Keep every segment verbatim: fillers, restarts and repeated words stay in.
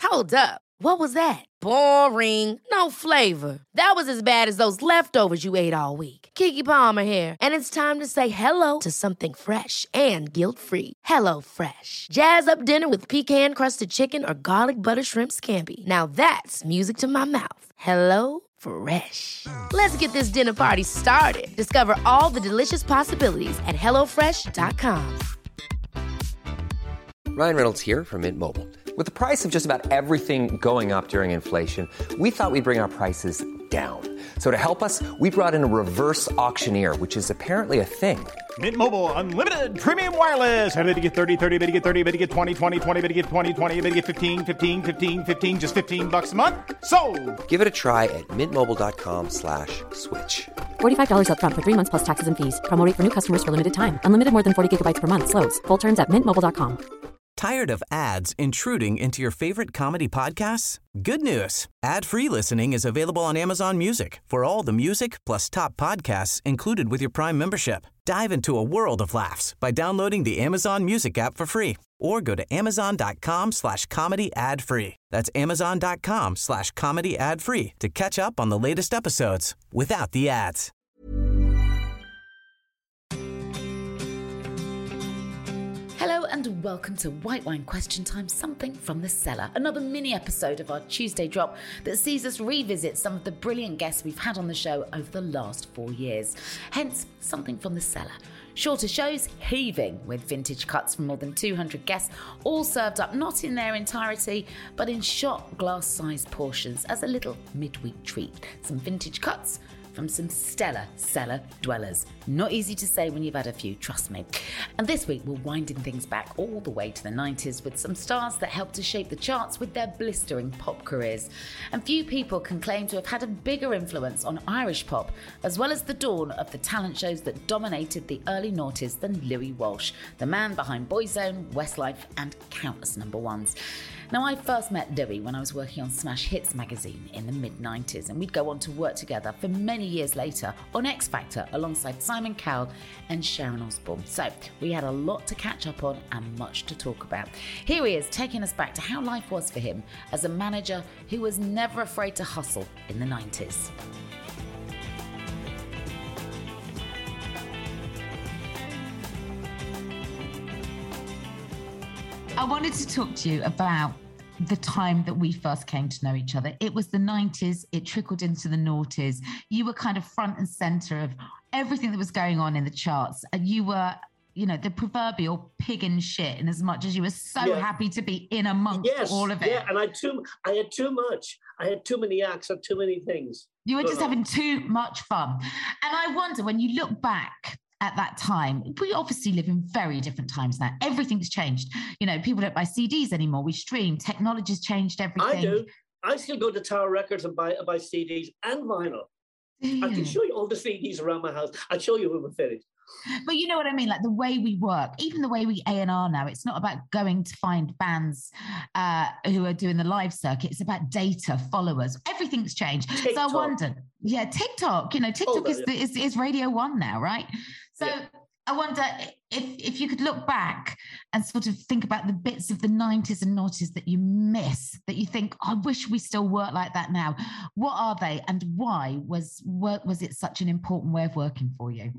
Hold up. What was that? Boring. No flavor. That was as bad as those leftovers you ate all week. Keke Palmer here, and it's time to say hello to something fresh and guilt-free. Hello Fresh. Jazz up dinner with pecan-crusted chicken or garlic butter shrimp scampi. Now that's music to my mouth. Hello Fresh. Let's get this dinner party started. Discover all the delicious possibilities at hello fresh dot com. Ryan Reynolds here from Mint Mobile. With the price of just about everything going up during inflation, we thought we'd bring our prices down. So to help us, we brought in a reverse auctioneer, which is apparently a thing. Mint Mobile Unlimited Premium Wireless. How to get thirty, thirty, how to get thirty, how to get twenty, twenty, twenty, how to get twenty, twenty, how to get fifteen, fifteen, fifteen, fifteen, just fifteen bucks a month? Sold! Give it a try at mintmobile.com slash switch. forty-five dollars up front for three months plus taxes and fees. Promo rate for new customers for limited time. Unlimited more than forty gigabytes per month. Slows full terms at mint mobile dot com. Tired of ads intruding into your favorite comedy podcasts? Good news. Ad-free listening is available on Amazon Music for all the music plus top podcasts included with your Prime membership. Dive into a world of laughs by downloading the Amazon Music app for free or go to amazon.com slash comedy ad free. That's amazon.com slash comedy ad free to catch up on the latest episodes without the ads. Hello and welcome to White Wine Question Time, Something from the Cellar, another mini episode of our Tuesday drop that sees us revisit some of the brilliant guests we've had on the show over the last four years. Hence, Something from the Cellar. Shorter shows, heaving with vintage cuts from more than two hundred guests, all served up not in their entirety, but in shot glass-sized portions as a little midweek treat. Some vintage cuts from some stellar cellar dwellers. Not easy to say when you've had a few, trust me. And this week we're winding things back all the way to the nineties with some stars that helped to shape the charts with their blistering pop careers. And few people can claim to have had a bigger influence on Irish pop, as well as the dawn of the talent shows that dominated the early noughties than Louis Walsh, the man behind Boyzone, Westlife and countless number ones. Now, I first met Louis when I was working on Smash Hits magazine in the mid nineties, and we'd go on to work together for many years later on X Factor alongside Simon Cowell and Sharon Osbourne. So we had a lot to catch up on and much to talk about. Here he is, taking us back to how life was for him as a manager who was never afraid to hustle in the nineties. I wanted to talk to you about the time that we first came to know each other. It was the nineties, it trickled into the noughties. You were kind of front and center of everything that was going on in the charts. And you were, you know, the proverbial pig in shit, in as much as you were so yeah. happy to be in amongst yes, all of it. Yeah, and I had too, I had too much. I had too many acts of too many things. You were just having too much fun. And I wonder, when you look back at that time, we obviously live in very different times now. Everything's changed. You know, people don't buy C Ds anymore. We stream. Technology's changed everything. I do. I still go to Tower Records and buy, buy C Ds and vinyl. Yeah. I can show you all the C Ds around my house. I'll show you when we're finished. But you know what I mean? Like the way we work, even the way we A and R now, it's not about going to find bands uh, who are doing the live circuit. It's about data, followers. Everything's changed. TikTok. So I wonder, yeah, TikTok, you know, TikTok oh, is, yeah. is is Radio One now, right? So yeah. I wonder if, if you could look back and sort of think about the bits of the nineties and noughties that you miss, that you think, oh, I wish we still work like that now. What are they, and why was was it such an important way of working for you?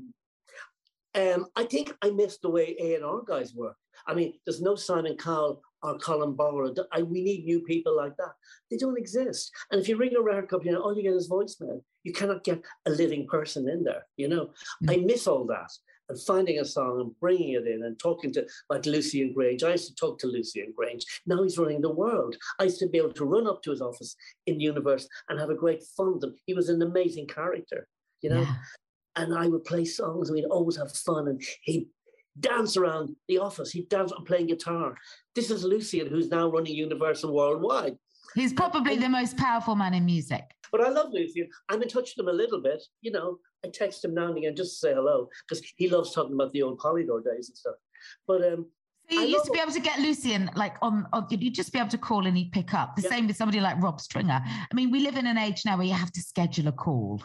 Um, I think I miss the way A and R guys work. I mean, there's no Simon Cowell or Colin Bauer. I, we need new people like that. They don't exist. And if you ring a record company, all you get is voicemail. You cannot get a living person in there, you know. Mm-hmm. I miss all that. And finding a song and bringing it in and talking to, like, Lucian Grange. I used to talk to Lucian Grange. Now he's running the world. I used to be able to run up to his office in the Universe and have a great fun with him. He was an amazing character, you know. Yeah. And I would play songs and we'd always have fun. And he'd dance around the office. He'd dance on playing guitar. This is Lucian, who's now running Universal worldwide. He's probably and, the most powerful man in music. But I love Lucian. I'm in touch with him a little bit. You know, I text him now and again just to say hello, because he loves talking about the old Polydor days and stuff. But um, so you I used to be able to get Lucian, like, on, on, you'd just be able to call and he'd pick up. The yeah. same with somebody like Rob Stringer. I mean, we live in an age now where you have to schedule a call.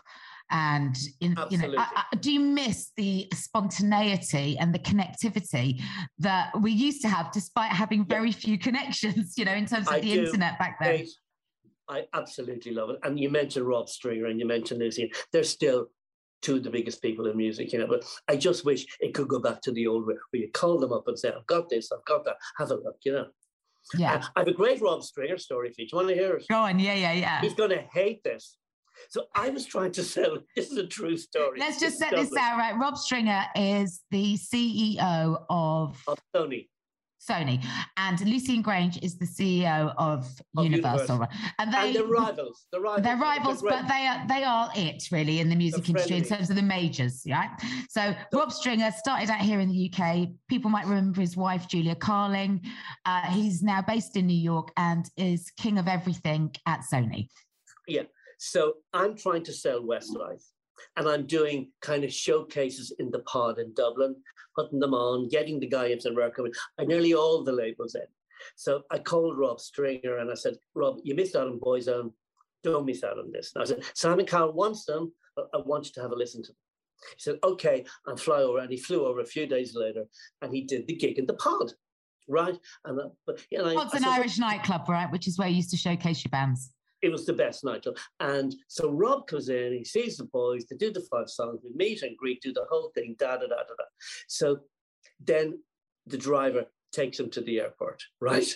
And, in, you know, I, I, do you miss the spontaneity and the connectivity that we used to have, despite having very yeah. few connections, you know, in terms of I the do. internet back then? Kate, I absolutely love it. And you mentioned Rob Stringer and you mentioned Lucy. They're still two of the biggest people in music, you know, but I just wish it could go back to the old way where you call them up and say, I've got this, I've got that, have a look, you know. Yeah. Uh, I have a great Rob Stringer story for you. Do you want to hear it? Go on, yeah, yeah, yeah. He's going to hate this. So I was trying to sell, this is a true story. Let's just set this out, right? Rob Stringer is the C E O of... Of Sony. Sony, and Lucian Grange is the C E O of, of Universal, Universal. and they and they're rivals. They're rivals, they're rivals they're but they are they are it really in the music they're industry friendly. In terms of the majors, right? So the, Rob Stringer started out here in the U K. People might remember his wife Julia Carling. Uh, he's now based in New York and is king of everything at Sony. Yeah. So I'm trying to sell Westlife. And I'm doing kind of showcases in the pod in Dublin, putting them on, getting the guy into work. I nearly all the labels in. So I called Rob Stringer and I said, Rob, you missed out on Boyzone. Don't miss out on this. And I said, Simon Cowell wants them, but I want you to have a listen to them. He said, okay, I'll fly over. And he flew over a few days later and he did the gig in the pod, right? And uh, but, you know, Pod's I, an I said, Irish nightclub, right? Which is where you used to showcase your bands. It was the best nightclub. And so Rob comes in, he sees the boys, they do the five songs, we meet and greet, do the whole thing, da, da, da, da, da. So then the driver takes him to the airport, right?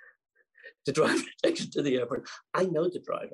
The driver takes him to the airport. I know the driver.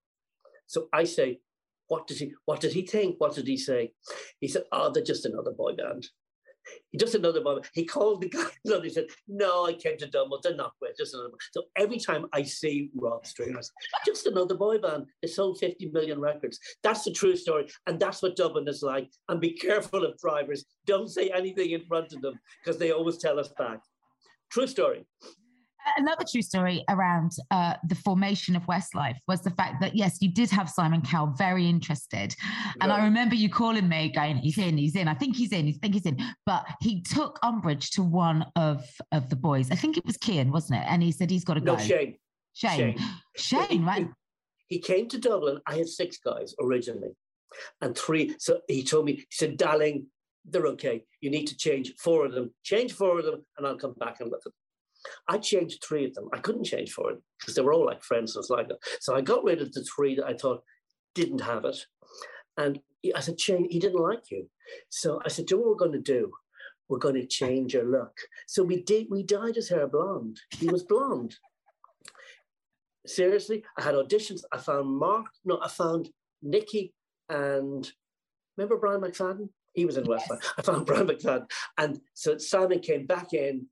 So I say, what did he, what did he think? What did he say? He said, oh, they're just another boy band. He just another boy band. He called the guy and he said, no, I came to Dublin. They're not great, just another boy. So every time I see Rob Stringer, just another boy band. They sold fifty million records. That's the true story. And that's what Dublin is like. And be careful of drivers. Don't say anything in front of them because they always tell us back. True story. Another true story around uh, the formation of Westlife was the fact that, yes, you did have Simon Cowell very interested. And yeah. I remember you calling me going, he's in, he's in, I think he's in, I think he's in. But he took umbrage to one of, of the boys. I think it was Cian, wasn't it? And he said he's got to no, go. Shane. Shane. Shane, Shane right? He, he came to Dublin. I had six guys originally. And three, so he told me, he said, darling, they're okay. You need to change four of them. Change four of them and I'll come back and with them. I changed three of them. I couldn't change four of them because they were all like friends and stuff like that. So I got rid of the three that I thought didn't have it. And I said, Shane, he didn't like you. So I said, do you know what we're going to do? We're going to change your look. So we did. We dyed his hair blonde. He was blonde. Seriously, I had auditions. I found Mark. No, I found Nicky and remember Brian McFadden? He was in yes. Westlife. I found Brian McFadden. And so Simon came back in.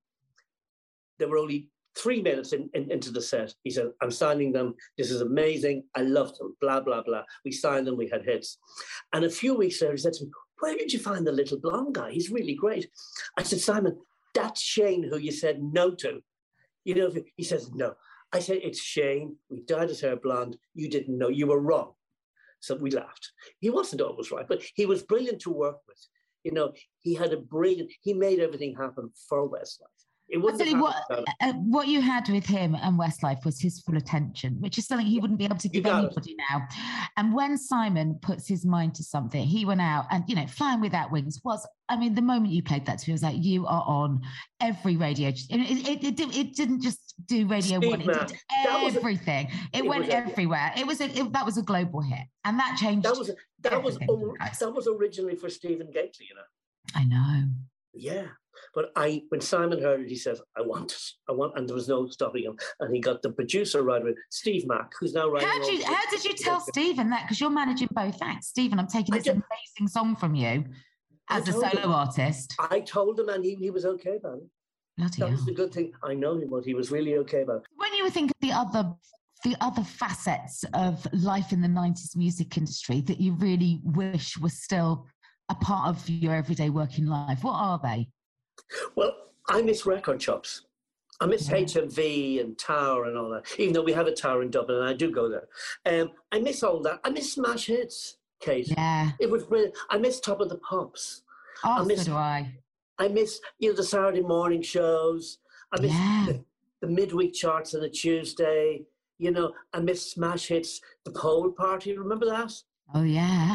There were only three minutes in, in, into the set. He said, I'm signing them. This is amazing. I loved them. Blah, blah, blah. We signed them. We had hits. And a few weeks later, he said to me, where did you find the little blonde guy? He's really great. I said, Simon, that's Shane who you said no to. You know, he says, no. I said, it's Shane. We dyed his hair blonde. You didn't know. You were wrong. So we laughed. He wasn't always right, but he was brilliant to work with. You know, he had a brilliant, he made everything happen for Westlife. Actually, what, uh, what you had with him and Westlife was his full attention, which is something he wouldn't be able to give anybody it. now. And when Simon puts his mind to something, he went out and, you know, Flying Without Wings was, I mean, the moment you played that to me, it was like, you are on every radio. It, it, it, it, it didn't just do Radio Steve One, it Mac. did everything. A, it, it went everywhere. A, it was a, it, that was a global hit. And that changed. That was, that was, that was originally for Stephen Gately, you know. I know. Yeah. But I, when Simon heard it, he says, I want it. I want, and there was no stopping him. And he got the producer right away, Steve Mack, who's now writing. How did you, how did you tell Stephen that? Because you're managing both acts. Stephen, I'm taking this just, amazing song from you as a solo him, artist. I told him and he, he was okay about it. Bloody that hell. was the good thing. I know he was. He was really okay about it. When you were thinking the other the other facets of life in the nineties music industry that you really wish was still a part of your everyday working life, what are they? Well, I miss record shops. I miss yeah. H M V and Tower and all that, even though we have a Tower in Dublin and I do go there. Um, I miss all that. I miss Smash Hits, Kate. Yeah. It was brilliant. I miss Top of the Pops. Oh, I miss, so do I. I miss, you know, the Saturday morning shows. I miss yeah. the, the midweek charts on a Tuesday. You know, I miss Smash Hits, the Pole Party. Remember that? Oh, yeah. You know,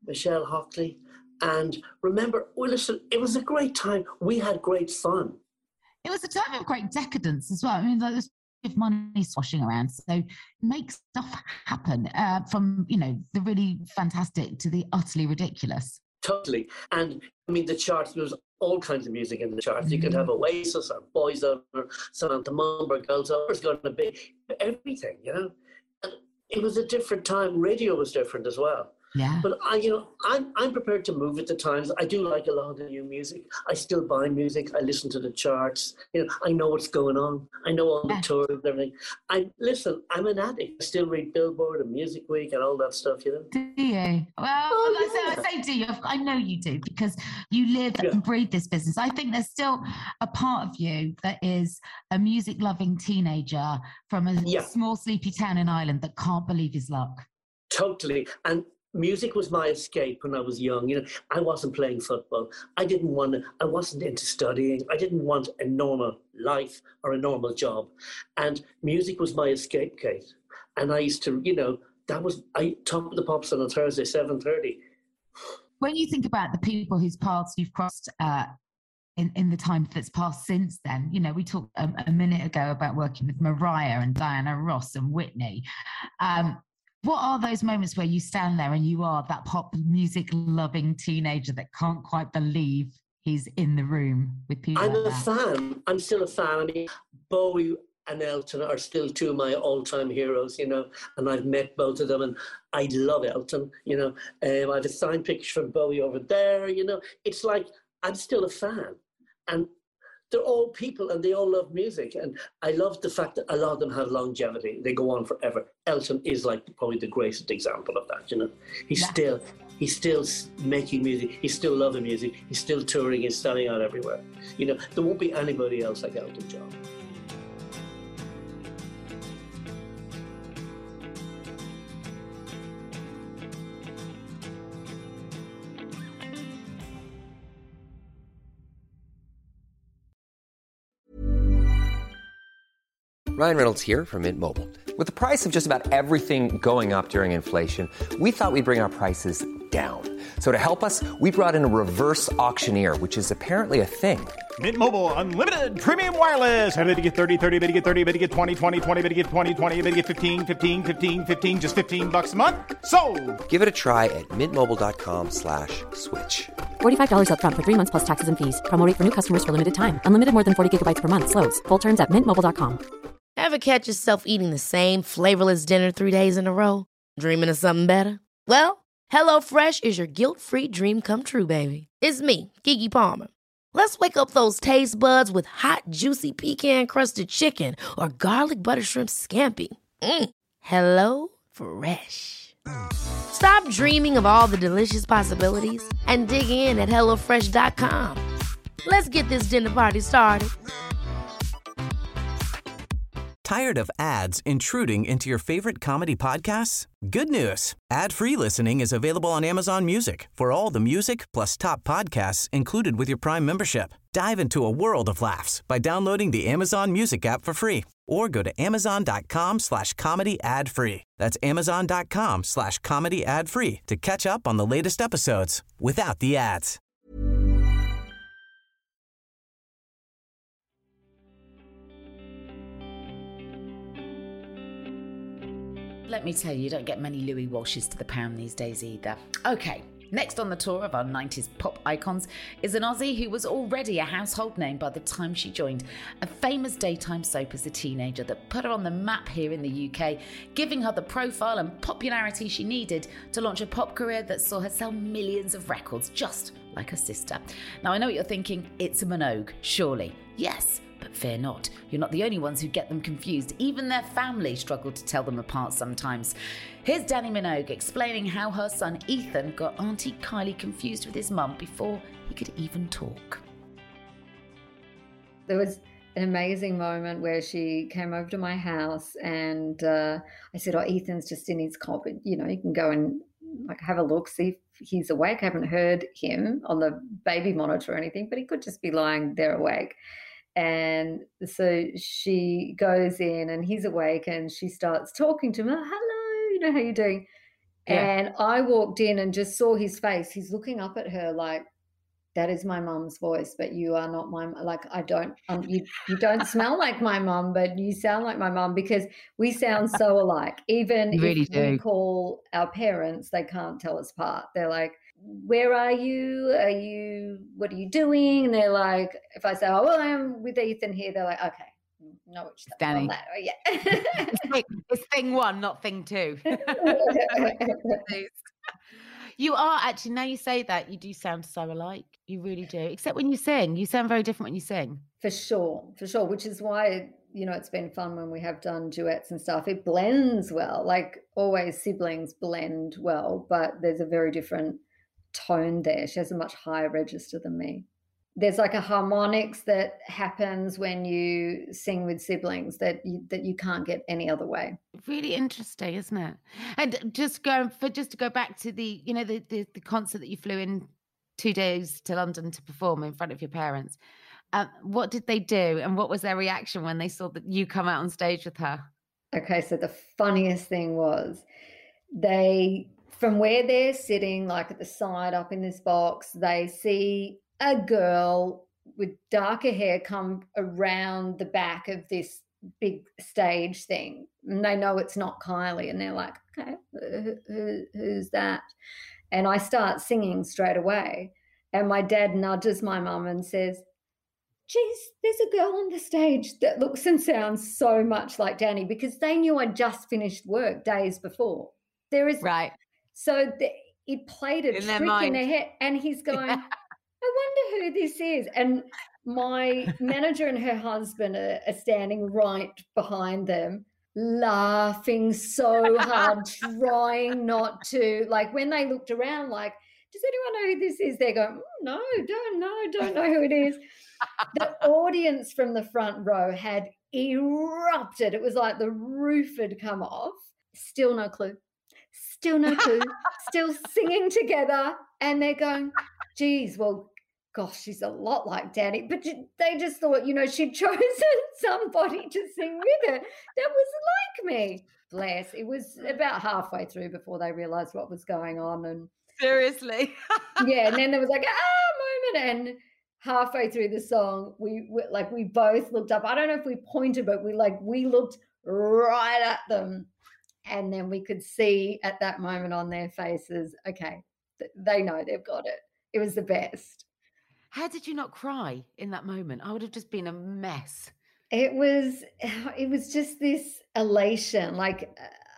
Michelle Hockley. And remember, well, listen, it was a great time. We had great fun. It was a time of great decadence as well. I mean, like, there's of money swashing around, so make stuff happen, uh, from, you know, the really fantastic to the utterly ridiculous. Totally. And I mean, the charts, there was all kinds of music in the charts. Mm-hmm. You could have Oasis or Boyzone or Samantha Mumber, Girls Over, it's going to be everything, you know. And it was a different time. Radio was different as well. Yeah. But I, you know, I'm I'm prepared to move with the times. I do like a lot of the new music. I still buy music. I listen to the charts. You know, I know what's going on. I know all the yeah. tours and everything. I listen. I'm an addict. I still read Billboard and Music Week and all that stuff. You know. Do you? Well, oh, I, say, I say do you. I know you do, because you live yeah. and breathe this business. I think there's still a part of you that is a music-loving teenager from a yeah. small sleepy town in Ireland that can't believe his luck. Totally. And music was my escape when I was young. You know, I wasn't playing football. I didn't want to, I wasn't into studying. I didn't want a normal life or a normal job. And music was my escape, Kate. And I used to, you know, that was, I Top of the Pops on a Thursday, seven thirty. When you think about the people whose paths you've crossed uh, in, in the time that's passed since then, you know, we talked a, a minute ago about working with Mariah and Diana Ross and Whitney. Um, What are those moments where you stand there and you are that pop music loving teenager that can't quite believe he's in the room with people? I'm like a that? fan. I'm still a fan. I mean, Bowie and Elton are still two of my all-time heroes, you know, and I've met both of them, and I love Elton, you know. Um, I have a signed picture from Bowie over there, you know. It's like, I'm still a fan. And they're all people and they all love music. And I love the fact that a lot of them have longevity. They go on forever. Elton is like probably the greatest example of that, you know. He's yeah. still he's still making music. He's still loving music. He's still touring. He's standing out everywhere. You know, there won't be anybody else like Elton John. Ryan Reynolds here from Mint Mobile. With the price of just about everything going up during inflation, we thought we'd bring our prices down. So to help us, we brought in a reverse auctioneer, which is apparently a thing. Mint Mobile Unlimited Premium Wireless. How to get thirty, thirty, how to get thirty, how to get twenty, twenty, twenty, how to get twenty, twenty, how to get fifteen, fifteen, fifteen, fifteen, just fifteen bucks a month? Sold! Give it a try at mintmobile.com slash switch. forty-five dollars up front for three months plus taxes and fees. Promo rate for new customers for limited time. Unlimited more than forty gigabytes per month. Slows full terms at mint mobile dot com. Ever catch yourself eating the same flavorless dinner three days in a row? Dreaming of something better? Well, HelloFresh is your guilt-free dream come true, baby. It's me, Keke Palmer. Let's wake up those taste buds with hot, juicy pecan-crusted chicken or garlic butter shrimp scampi. Mm. Hello Fresh. Stop dreaming of all the delicious possibilities and dig in at hello fresh dot com. Let's get this dinner party started. Tired of ads intruding into your favorite comedy podcasts? Good news. Ad-free listening is available on Amazon Music for all the music plus top podcasts included with your Prime membership. Dive into a world of laughs by downloading the Amazon Music app for free or go to amazon.com slash comedy ad free. That's amazon.com slash comedy ad free to catch up on the latest episodes without the ads. Let me tell you, you don't get many Louis Walshes to the pound these days either. Okay, next on the tour of our nineties pop icons is an Aussie who was already a household name by the time she joined a famous daytime soap as a teenager that put her on the map here in the U K, giving her the profile and popularity she needed to launch a pop career that saw her sell millions of records, just like her sister. Now, I know what you're thinking, it's a Minogue, surely. Yes, but fear not. You're not the only ones who get them confused. Even their family struggle to tell them apart sometimes. Here's Dannii Minogue explaining how her son Ethan got Auntie Kylie confused with his mum before he could even talk. There was an amazing moment where she came over to my house and uh, I said, oh, Ethan's just in his cot, but, you know, you can go and like have a look, see if he's awake. I haven't heard him on the baby monitor or anything, but he could just be lying there awake. And so she goes in and he's awake and she starts talking to him. Oh, hello, you know, how you doing? Yeah. And I walked in and just saw his face. He's looking up at her like, that is my mum's voice, but you are not my, like, I don't, um, you, you don't smell like my mum, but you sound like my mum, because we sound so alike. Even You really if do. we call our parents, they can't tell us apart. They're like, where are you? Are you, what are you doing? And they're like, if I say, oh, well, I'm with Ethan here, they're like, okay, no, it's Danny. that. Oh, yeah. it's, thing, it's thing one, not thing two. You are actually, now you say that, you do sound so alike. You really do. Except when you sing. You sound very different when you sing. For sure, for sure, which is why, you know, it's been fun when we have done duets and stuff. It blends well. Like always, siblings blend well, but there's a very different tone there. She has a much higher register than me. There's like a harmonics that happens when you sing with siblings that you, that you can't get any other way. Really interesting, isn't it? And just going for just to go back to the, you know, the, the, the concert that you flew in two days to London to perform in front of your parents. Um, what did they do, and what was their reaction when they saw that you come out on stage with her? Okay, so the funniest thing was they, from where they're sitting, like at the side up in this box, they see a girl with darker hair come around the back of this big stage thing, and they know it's not Kylie, and they're like, okay, who, who, who's that? And I start singing straight away, and my dad nudges my mum and says, geez, there's a girl on the stage that looks and sounds so much like Danny, because they knew I'd just finished work days before. There is right. So the, it played a in trick their mind. in their head, and he's going, yeah. I wonder who this is. And my manager and her husband are, are standing right behind them, laughing so hard, trying not to. Like when they looked around, like, does anyone know who this is? They're going, oh, no, don't know, don't know who it is. The audience from the front row had erupted. It was like the roof had come off. Still no clue. Still no clue. Still singing together. And they're going, geez, well, gosh, she's a lot like Danny. But they just thought, you know, she'd chosen somebody to sing with her that was like me. Bless. It was about halfway through before they realised what was going on. And seriously. Yeah, and then there was like, ah, moment. And halfway through the song, we, we like we both looked up. I don't know if we pointed, but we like we looked right at them. And then we could see at that moment on their faces, okay, th- they know they've got it. It was the best. How did you not cry in that moment? I would have just been a mess. It was, it was just this elation. Like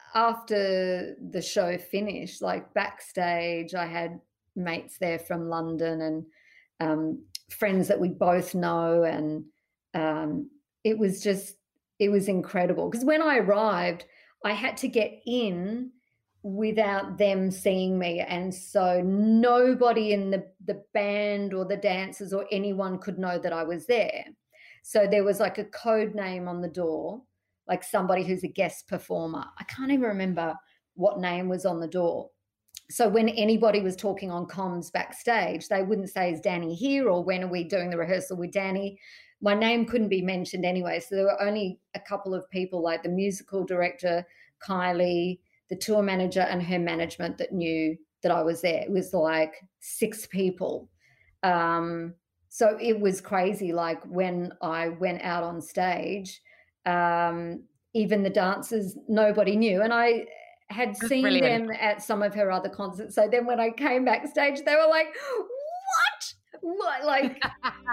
after the show finished, like backstage, I had mates there from London and um, friends that we both know. And um, it was just, it was incredible. Because when I arrived, I had to get in without them seeing me. And so nobody in the, the band or the dancers or anyone could know that I was there. So there was like a code name on the door, like somebody who's a guest performer. I can't even remember what name was on the door. So when anybody was talking on comms backstage, they wouldn't say, is Danny here, or when are we doing the rehearsal with Danny? My name couldn't be mentioned anyway. So there were only a couple of people, like the musical director, Kylie, the tour manager and her management that knew that I was there. It was like six people. Um, so it was crazy. Like when I went out on stage, um, even the dancers, nobody knew. And I had That's seen brilliant. them at some of her other concerts. So then when I came backstage, they were like, what? What? Like...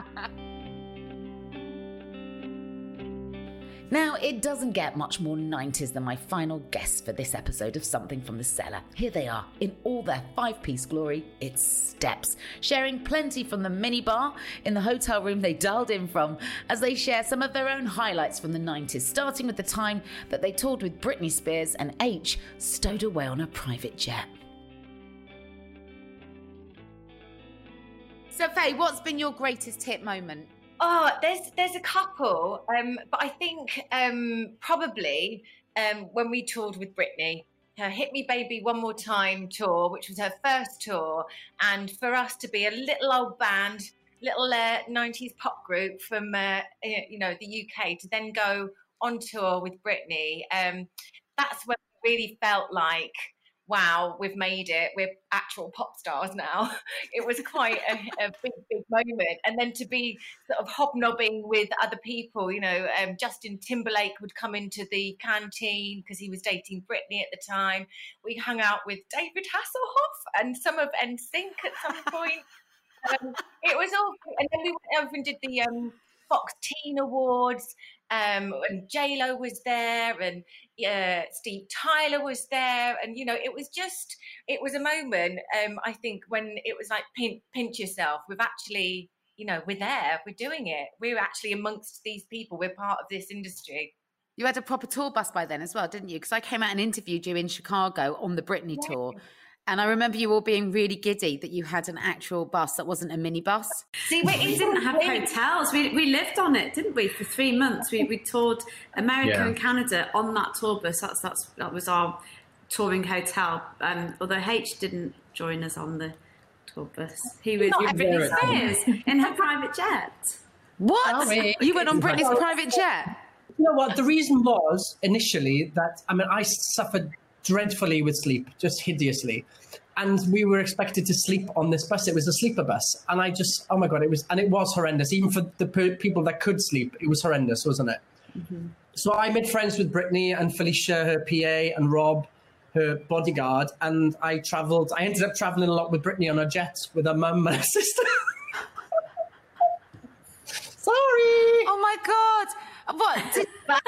Now, it doesn't get much more nineties than my final guests for this episode of Something from the Cellar. Here they are, in all their five-piece glory. It's Steps, sharing plenty from the minibar in the hotel room they dialed in from, as they share some of their own highlights from the nineties, starting with the time that they toured with Britney Spears and H stowed away on a private jet. So, Faye, what's been your greatest hit moment? Oh, there's there's a couple, um, but I think um, probably um, when we toured with Britney, her Hit Me Baby One More Time tour, which was her first tour, and for us to be a little old band, little uh, nineties pop group from uh, you know the U K, to then go on tour with Britney, um, that's when I really felt like wow, we've made it. We're actual pop stars now. It was quite a, a big, big moment. And then to be sort of hobnobbing with other people, you know, um, Justin Timberlake would come into the canteen because he was dating Britney at the time. We hung out with David Hasselhoff and some of N Sync at some point. Um, it was all, and then we went over and did the um, Fox Teen Awards, um, and J-Lo was there, and uh, Steve Tyler was there, and you know, it was just, it was a moment. Um, I think when it was like pinch, pinch yourself. We've actually, you know, we're there, we're doing it. We're actually amongst these people. We're part of this industry. You had a proper tour bus by then as well, didn't you? Because I came out and interviewed you in Chicago on the Britney yeah. tour. And I remember you all being really giddy that you had an actual bus that wasn't a minibus. See, we, we didn't have hotels. We we lived on it, didn't we, for three months? We we toured America yeah. and Canada on that tour bus. That's that's that was our touring hotel. Um, although H didn't join us on the tour bus. He was with Britney Spears in her private jet. What? Oh, you went on Britney's private jet? You know what? The reason was initially that, I mean, I suffered dreadfully with sleep, just hideously. And we were expected to sleep on this bus. It was a sleeper bus. And I just, oh my God, it was, and it was horrendous. Even for the per- people that could sleep, it was horrendous, wasn't it? Mm-hmm. So I made friends with Britney and Felicia, her P A, and Rob, her bodyguard. And I traveled, I ended up traveling a lot with Britney on her jet with her mum and her sister. Sorry. Oh my God. What? Did,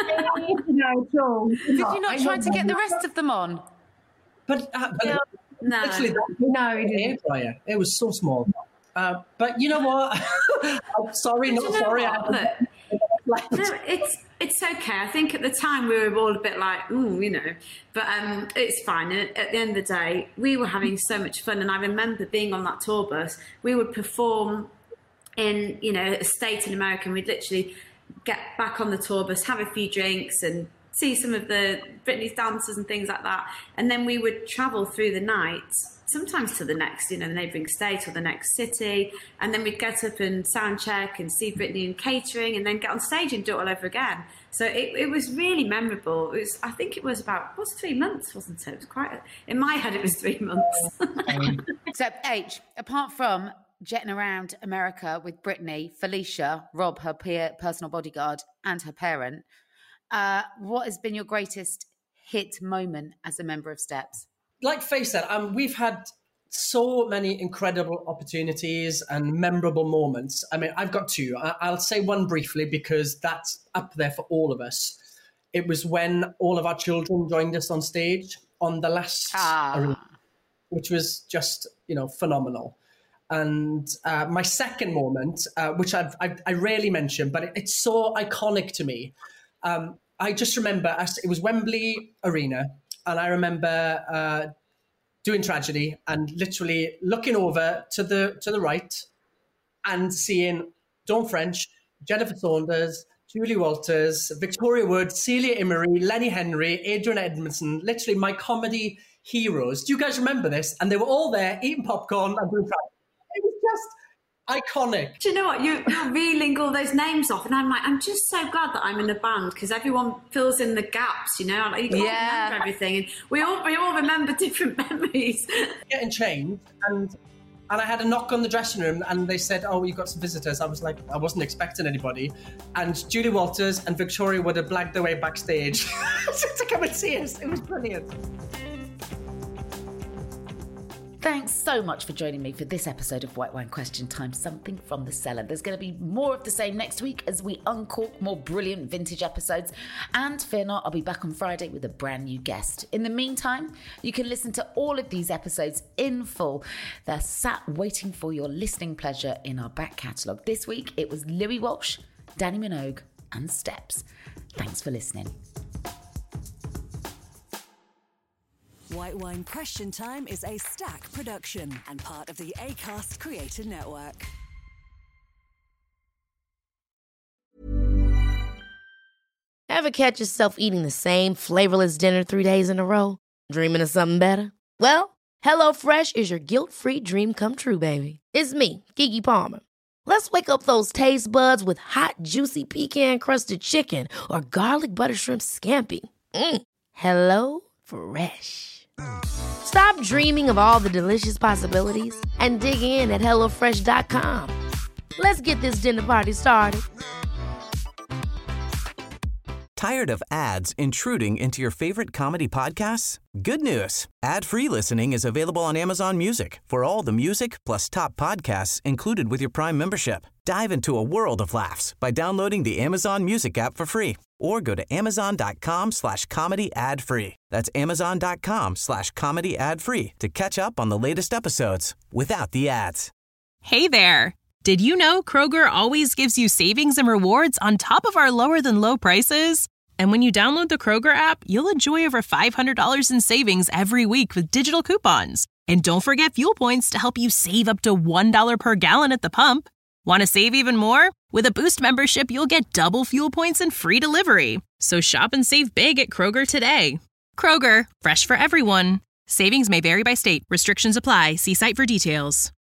no, Joel, did you not try to get the rest of them on? But, uh, but no, no, literally, no, it didn't. Dryer. It was so small. Uh, but you know what? I'm sorry, not you know sorry. What, I no, it's it's okay. I think at the time we were all a bit like, ooh, you know, but um, it's fine. And at the end of the day, we were having so much fun. And I remember being on that tour bus. We would perform in, you know, a state in America, and we'd literally get back on the tour bus, have a few drinks and see some of the Britney's dancers and things like that. And then we would travel through the night, sometimes to the next, you know, the neighbouring state or the next city. And then we'd get up and sound check and see Britney in catering and then get on stage and do it all over again. So it, it was really memorable. It was, I think it was about, it was three months, wasn't it? It was quite, a, in my head, it was three months. So H, apart from jetting around America with Britney, Felicia, Rob, her peer, personal bodyguard, and her parent, uh, what has been your greatest hit moment as a member of Steps? Like Faye said, um, we've had so many incredible opportunities and memorable moments. I mean, I've got two. I- I'll say one briefly because that's up there for all of us. It was when all of our children joined us on stage on the last ah. arena, which was just, you know, phenomenal. And uh, my second moment, uh, which I've, I've, I rarely mention, but it, it's so iconic to me. Um, I just remember, it was Wembley Arena, and I remember uh, doing Tragedy and literally looking over to the to the right and seeing Dawn French, Jennifer Saunders, Julie Walters, Victoria Wood, Celia Imrie, Lenny Henry, Adrian Edmondson, literally my comedy heroes. Do you guys remember this? And they were all there eating popcorn and doing Tragedy. It was just iconic. Do you know what? You're, you're reeling all those names off, and I'm like, I'm just so glad that I'm in a band because everyone fills in the gaps. You know, like, you can't yeah. remember everything, and we all we all remember different memories. Getting changed, and and I had a knock on the dressing room, and they said, "Oh, you've got some visitors." I was like, I wasn't expecting anybody, and Julie Walters and Victoria would have blagged their way backstage to come and see us. It was brilliant. Thanks so much for joining me for this episode of White Wine Question Time, something from the cellar. There's going to be more of the same next week as we uncork more brilliant vintage episodes. And fear not, I'll be back on Friday with a brand new guest. In the meantime, you can listen to all of these episodes in full. They're sat waiting for your listening pleasure in our back catalogue. This week, it was Louis Walsh, Danny Minogue, and Steps. Thanks for listening. White Wine Question Time is a Stack production and part of the Acast Creator Network. Ever catch yourself eating the same flavorless dinner three days in a row? Dreaming of something better? Well, HelloFresh is your guilt-free dream come true, baby. It's me, Keke Palmer. Let's wake up those taste buds with hot, juicy pecan-crusted chicken or garlic butter shrimp scampi. Mm. Hello Fresh. Stop dreaming of all the delicious possibilities and dig in at hello fresh dot com. Let's get this dinner party started. Tired of ads intruding into your favorite comedy podcasts? Good news. Ad-free listening is available on Amazon Music for all the music plus top podcasts included with your Prime membership. Dive into a world of laughs by downloading the Amazon Music app for free or go to amazon.com slash comedy ad free. That's amazon.com slash comedy ad free to catch up on the latest episodes without the ads. Hey there. Did you know Kroger always gives you savings and rewards on top of our lower than low prices? And when you download the Kroger app, you'll enjoy over five hundred dollars in savings every week with digital coupons. And don't forget fuel points to help you save up to one dollar per gallon at the pump. Want to save even more? With a Boost membership, you'll get double fuel points and free delivery. So shop and save big at Kroger today. Kroger, fresh for everyone. Savings may vary by state. Restrictions apply. See site for details.